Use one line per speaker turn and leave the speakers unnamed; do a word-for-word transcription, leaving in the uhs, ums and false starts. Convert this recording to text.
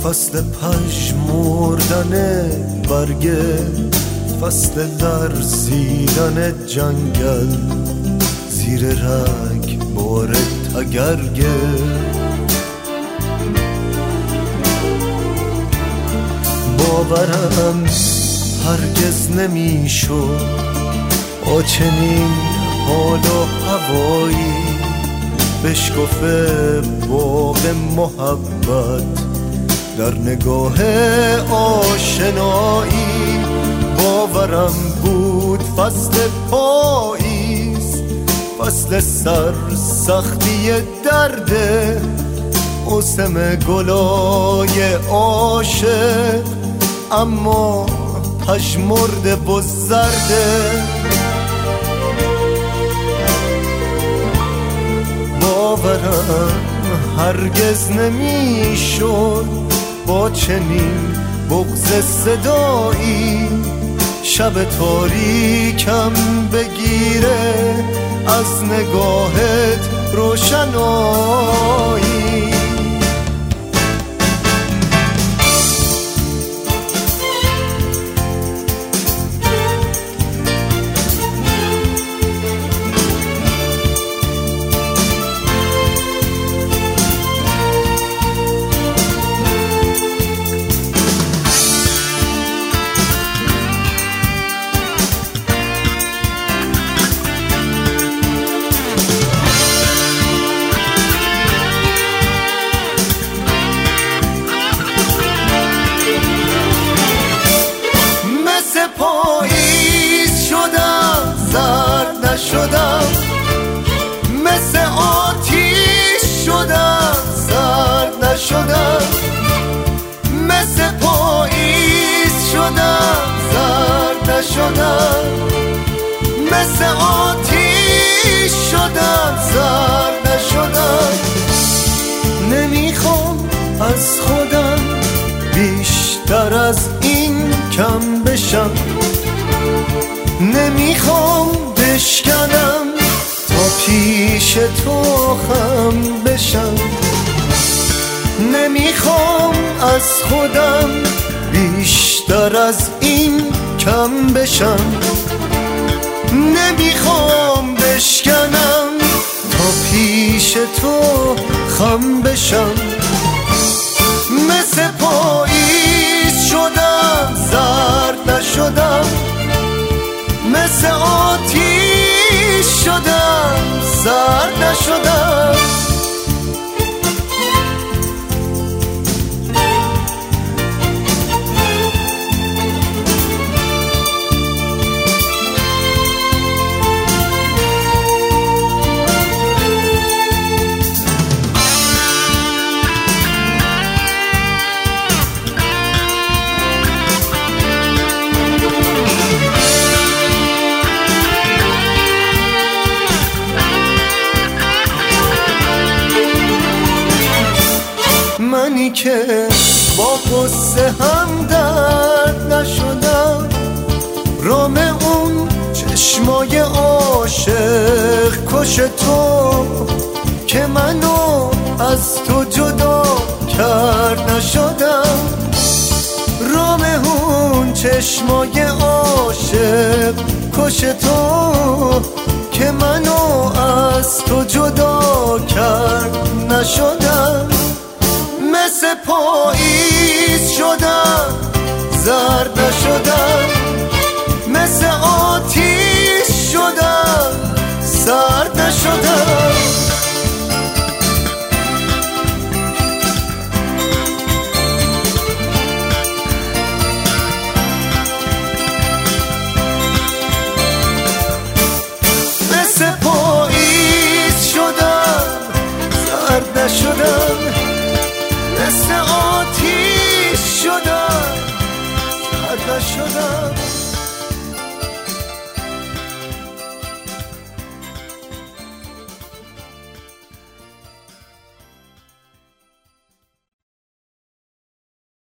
فصل پژمردن برگه، فصل لرزیدن جنگل زیر رگ بار تگرگه. باورم هرگز نمیشد با چنین حال و هوایی بشکفه باغ محبت در نگاه آشنایی. باورم بود فصل پاییز، فصل سر سختی درده، موسم گلای عاشق، اما پژمرده و زرده. باورم هرگز نمیشد با چنین بغض صدایی شب تاریکم بگیره از نگاهت روشنایی. شدم مثل آتیش شدم، سرد نشدم. مثل پاییز شدم، سرد نشدم. مثل آتیش شدم، سرد نشدم. نمیخوام از خودم بیشتر از این کم بشم، نمیخوام بشکنم تا پیش تو خم بشم. نمیخوام از خودم بیشتر از این کم بشم، نمیخوام بشکنم تا پیش تو خم بشم. مثل پاییز شدم، زرد نشدم. مثل آتیش شدم، سرد نشدم. منی که با قصه هم درد نشدم، رام اون چشمای عاشق کش تو که منو از تو جدا کرد نشدم. رام اون چشمای عاشق کش تو که منو از تو جدا کرد نشدم. مثل پاییز شدم، زرد نشدم. مثل